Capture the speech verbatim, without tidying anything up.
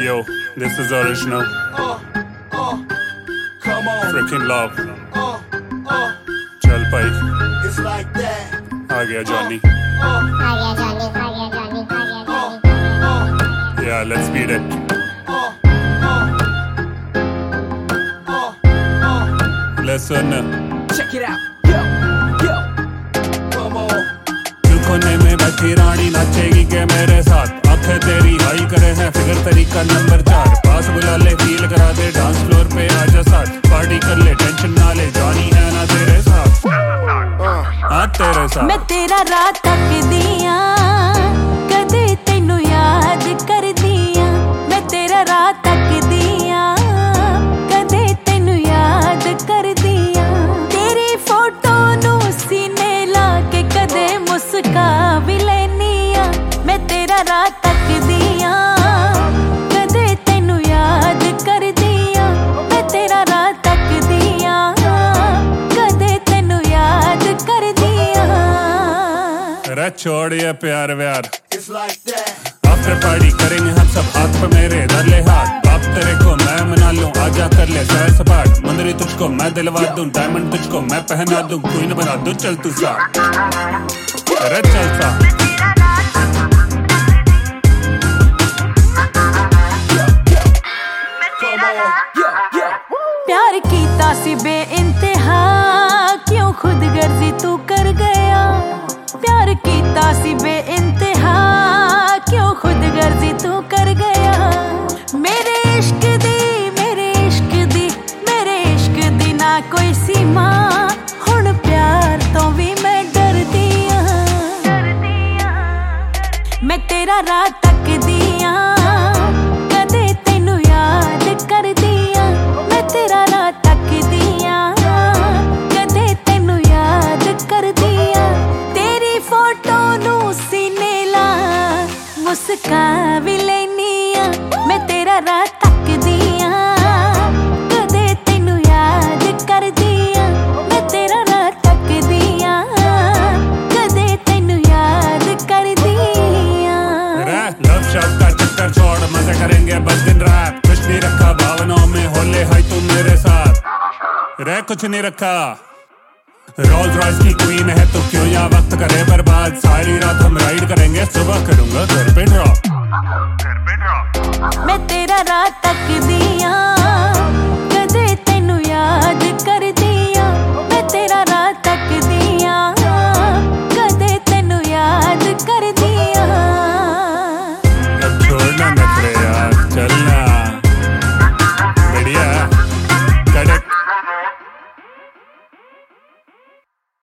Yo, this is original. Uh, uh, come on. Freaking love. Uh, uh, चल भाई it's like that. आ गया Johnny. Uh, आ गया Johnny, आ गया जॉनी, आ गया Johnny. uh, Yeah, let's beat it. uh, uh, uh, uh, Listen. check it out. Yo, yo, come on. तू कोने में बैठी रानी नाचेगी के मेरे साथ. आंखें तेरी हाई करे हैं फिगर तरीका नंबर चार. पास बुला ले फील करा दे डांस फ्लोर पे आजा साथ. पार्टी कर ले टेंशन ना ले जॉनी है ना तेरे साथ. हाँ तेरे साथ. मैं तेरा रात तक दिया कदे तेनू याद कर दिया. मैं तेरा रात तक दिया कदे तेनू याद कर दिया. तेरी फोटो नू सीने ला के कदे मुस्का भी लेनिया. मैं तेरा रात तक दिया कदे तेनू याद कर दिया. मैं तेरा रात तक दिया कदे तेनू याद कर दिया. अरे छोड़ ये प्यार व्यार. It's like that. After party करेंगे हम सब हाथ पे मेरे धर ले हाथ. बाप तेरे को मैं मना लूं आजा कर ले सैर सपाट. मुंदरी तुझको मैं दिलवा दूं डायमंड तुझको मैं पहना दूं. क्वीन बना दूं चल तू सा. अरे चल सा. Come on. Yo, yo. प्यार कीता सी बेइंतहा क्यों खुद गर्जी तू कर गया. प्यार कीता सी बेइंतहा क्यों खुद गर्जी तू कर गया. मेरे इश्क दी मेरे इश्क दी मेरे इश्क दी ना कोई सीमा. हुण प्यार तो भी मैं डर दिया. मैं तेरा रात तक दिया कदे तेनू याद कर दिया. मैं तेरा रात तक दिया कदे तेनू याद कर दिया. तेरी फोटो नू सीने ला मुस्का भी लेनिया. मैं तेरा रात तक दिया कदे तेनू याद कर दिया. मैं तेरा रात तक दिया कदे तेनू याद कर दिया. अरे लव शब्द का चक्कर छोड़ मजे करेंगे बस दिन रात. कुछ नहीं रखा भावनाओं में होले हाय तू मेरे साथ. रे कुछ नहीं रखा. रोल्स रॉयस की क्वीन है तो क्यों यहाँ वक्त करे बर्बाद. सारी रात हम राइड करेंगे सुबह करूंगा घर पे ड्रॉप. मैं तेरा रात तक दिया